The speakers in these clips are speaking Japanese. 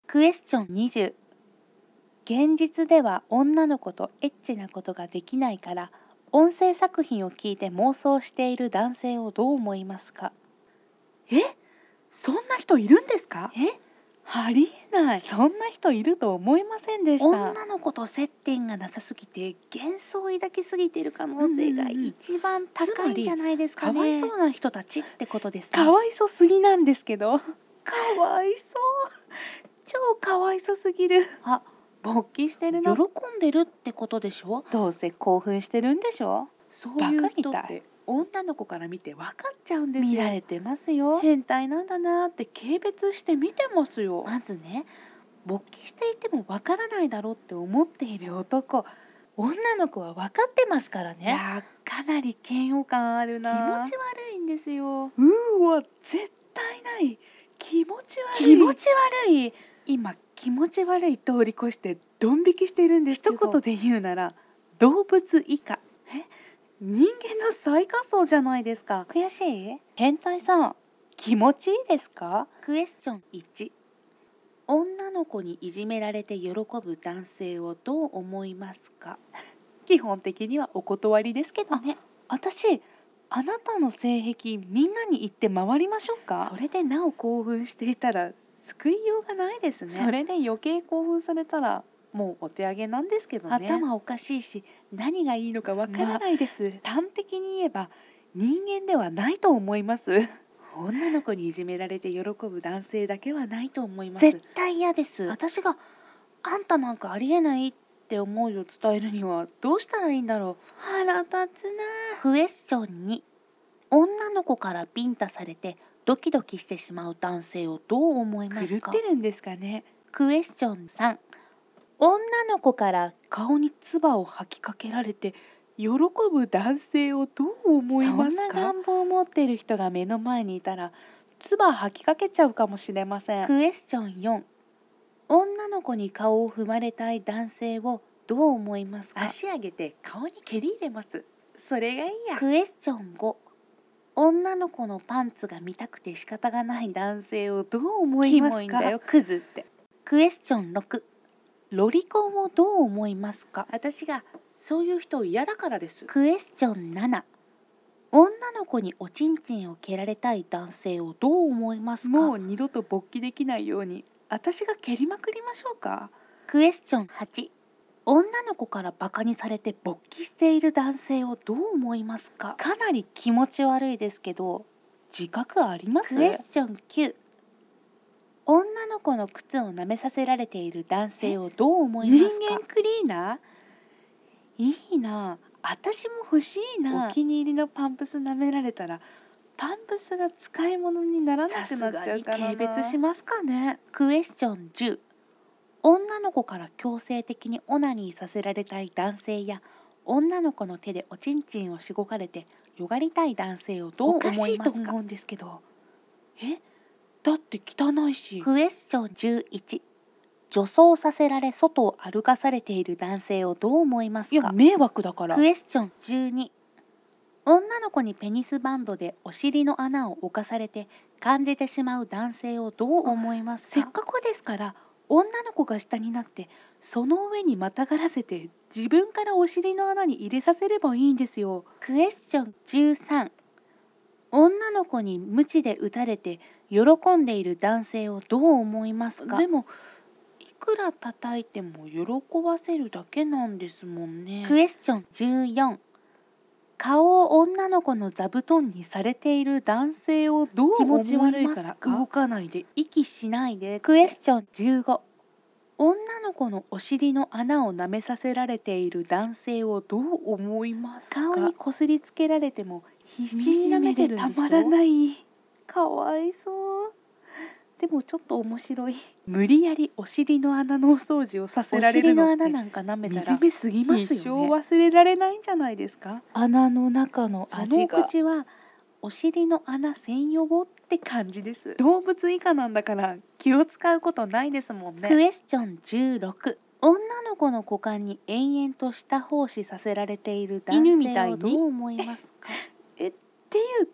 クエスチョン20。現実では女の子とエッチなことができないから音声作品を聞いて妄想している男性をどう思いますか？ そんな人いるんですか？ありえない。 そんな人いると思いませんでした。 女の子と接点がなさすぎて幻想を抱きすぎている可能性が一番高いんじゃないですかね。 かわいそうな人たちってことですね。 かわいそすぎなんですけど。かわいそう。超かわいそすぎる。 あ、勃起してるな。 喜んでるってことでしょ？ どうせ興奮してるんでしょ。 そういう人バカみたいって女の子から見て分かっちゃうんですよ。 見られてますよ。 変態なんだなって軽蔑して見てますよ。 まずね、勃起していてもわからないだろうって思っている男、女の子は分かってますからね。 いやかなり嫌悪感あるな。 気持ち悪いんですよ。 わ、絶対ない。気持ち悪い。 気持ち悪い。 今気持ち悪い通り越してドン引きしてるんですけど、 一言で言うなら動物以下。人間の最下層じゃないですか。 悔しい？変態さん、気持ちいいですか？ クエスチョン1。女の子にいじめられて喜ぶ男性をどう思いますか？基本的にはお断りですけどね。 私、あなたの性癖みんなに言って回りましょうか？ それでなお興奮していたら救いようがないですね。 それで余計興奮されたらもうお手上げなんですけどね。 頭おかしいし何がいいのかわからないです。 端的に言えば人間ではないと思います。 女の子にいじめられて喜ぶ男性だけはないと思います。 絶対嫌です。 私があんたなんかありえないって思いを伝えるにはどうしたらいいんだろう。腹立つな。 クエスチョン2。女の子からビンタされてドキドキしてしまう男性をどう思いますか？ 狂ってるんですかね。 クエスチョン3。女の子から顔に唾を吐きかけられて喜ぶ男性をどう思いますか？そんな願望を持っている人が目の前にいたら唾吐きかけちゃうかもしれません。クエスチョン4。女の子に顔を踏まれたい男性をどう思いますか？ 足上げて顔に蹴り入れます。それがいいや。 クエスチョン5。女の子のパンツが見たくて仕方がない男性をどう思いますか？ キモいんだよクズって。 クエスチョン6。ロリコンをどう思いますか？ 私がそういう人嫌だからです。 クエスチョン7。女の子におちんちんを蹴られたい男性をどう思いますか？ もう二度と勃起できないように私が蹴りまくりましょうか。 クエスチョン8。女の子からバカにされて勃起している男性をどう思いますか？かなり気持ち悪いですけど自覚あります？クエスチョン9。女の子の靴を舐めさせられている男性をどう思いますか？ 人間クリーナー？いいな。私も欲しいな。お気に入りのパンプス舐められたらパンプスが使い物にならなくなっちゃうからな。 軽蔑しますかね。クエスチョン10。女の子から強制的にオナニーさせられたい男性や女の子の手でおちんちんをしごかれてよがりたい男性をどう思いますか？ おかしいと思うんですけど。だって汚いし。 クエスチョン11。女装させられ外を歩かされている男性をどう思いますか？ いや迷惑だから。 クエスチョン12。女の子にペニスバンドでお尻の穴を侵されて感じてしまう男性をどう思いますか？ せっかくですから女の子が下になってその上にまたがらせて自分からお尻の穴に入れさせればいいんですよ。 クエスチョン13。女の子に鞭で打たれて喜んでいる男性をどう思いますか？ でもいくら叩いても喜ばせるだけなんですもんね。 クエスチョン14。顔を女の子の座布団にされている男性をどう思いますか？ 気持ち悪いから動かないで息しないで。 クエスチョン15。女の子のお尻の穴を舐めさせられている男性をどう思いますか？ 顔にこすりつけられても必死に舐めてるんでしょ。たまらない。かわいそう。でもちょっと面白い。無理やりお尻の穴のお掃除をさせられるのってお尻の穴なんか舐めたら惨めすぎますよね。 一生忘れられないんじゃないですか？穴の中の味が。 その口はお尻の穴専用って感じです。 動物以下なんだから気を使うことないですもんね。クエスチョン16。女の子の股間に延々と舌放しさせられている男性をどう思いますか？ っていうか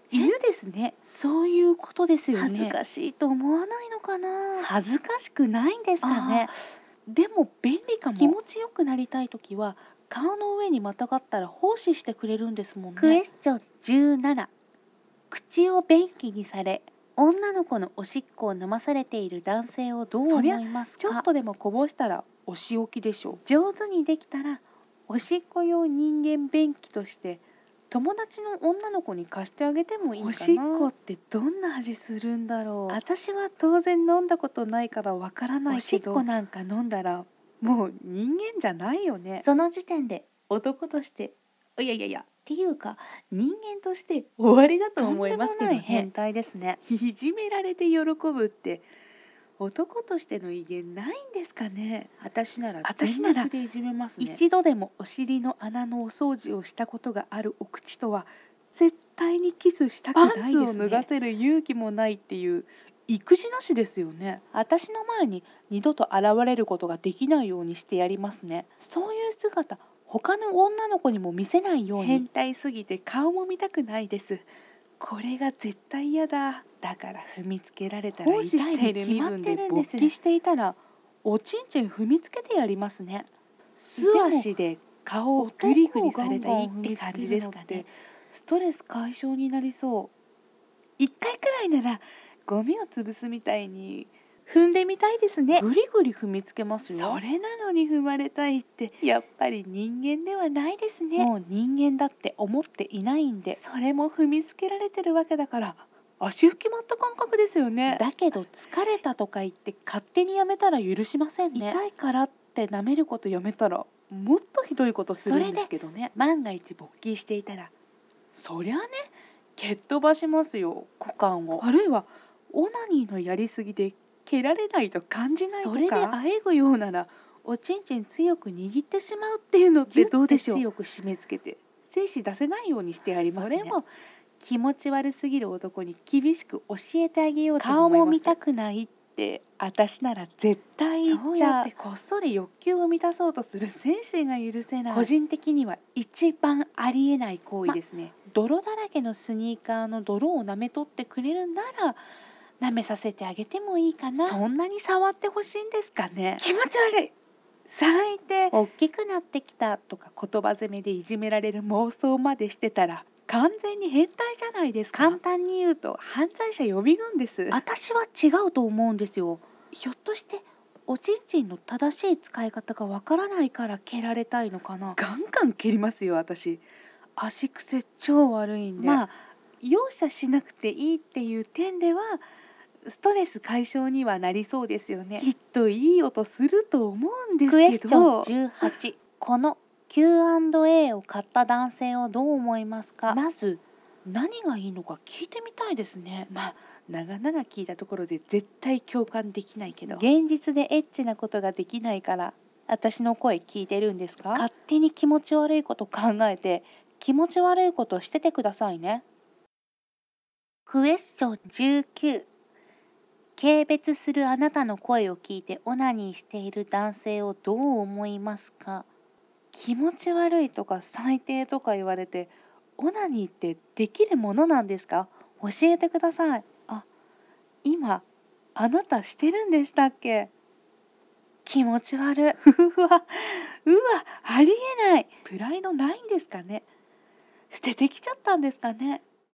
犬ですね。そういうことですよね。 恥ずかしいと思わないのかな。 恥ずかしくないんですかね。でも便利かも。 気持ちよくなりたいときは顔の上にまたがったら奉仕してくれるんですもんね。 クエスチョン17。口を便器にされ女の子のおしっこを飲まされている男性をどう思いますか。 ちょっとでもこぼしたらお仕置きでしょう。 上手にできたらおしっこ用人間便器として友達の女の子に貸してあげてもいいかな。 おしっこってどんな味するんだろう。 私は当然飲んだことないからわからないけど、 おしっこなんか飲んだらもう人間じゃないよね。 その時点で男としていやっていうか人間として終わりだと思いますけどね。 とんでもない変態ですね。 いじめられて喜ぶって男としての威厳ないんですかね。私なら全力でいじめますね。 一度でもお尻の穴のお掃除をしたことがあるお口とは絶対にキスしたくないですね。 パンツを脱がせる勇気もないっていう育児なしですよね。 私の前に二度と現れることができないようにしてやりますね。そういう姿他の女の子にも見せないように。 変態すぎて顔も見たくないです。これが絶対嫌だ。だから踏みつけられたら奉仕している身分で勃起していたらおちんちん踏みつけてやりますね。 素足で顔をグリグリされたらいいって感じですかね。 ストレス解消になりそう。 一回くらいならゴミを潰すみたいに踏んでみたいですね。 グリグリ踏みつけますよ。 それなのに踏まれたいってやっぱり人間ではないですね。 もう人間だって思っていないんで。 それも踏みつけられてるわけだから足拭きまった感覚ですよね。 だけど疲れたとか言って勝手にやめたら許しませんね。 痛いからって舐めることやめたらもっとひどいことするんですけどね。万が一勃起していたらそりゃね蹴っ飛ばしますよ股間を。あるいはオナニーのやりすぎで蹴られないと感じないとか、 それであえぐようならおちんちん強く握ってしまうっていうのってどうでしょう。 強く締め付けて精子出せないようにしてやりますね。 それも気持ち悪すぎる男に厳しく教えてあげようと顔思います。 も見たくないって私なら絶対言っそうちゃう。 やってこっそり欲求を満たそうとする精神が許せない。 個人的には一番ありえない行為ですね。 泥だらけのスニーカーの泥を舐め取ってくれるなら舐めさせてあげてもいいかな。 そんなに触ってほしいんですかね。 気持ち悪い。最低。 大きくなってきたとか言葉攻めでいじめられる妄想までしてたら完全に変態じゃないですか。 簡単に言うと犯罪者予備軍です。 私は違うと思うんですよ。ひょっとしておちんちんの正しい使い方がわからないから蹴られたいのかな。 ガンガン蹴りますよ私。足癖超悪いんで。 まあ容赦しなくていいっていう点ではストレス解消にはなりそうですよね。きっといい音すると思うんですけど。 クエスチョン18。この Q&A を買った男性をどう思いますか。 まず何がいいのか聞いてみたいですね。まあ長々聞いたところで絶対共感できないけど、 現実でエッチなことができないから私の声聞いてるんですか。 勝手に気持ち悪いこと考えて気持ち悪いことしててくださいね。 クエスチョン19。軽蔑するあなたの声を聞いてオナニーしている男性をどう思いますか。 気持ち悪いとか最低とか言われてオナニーってできるものなんですか。教えてください。あ、今あなたしてるんでしたっけ。気持ち悪い。うわありえない。プライドないんですかね。捨ててきちゃったんですかね。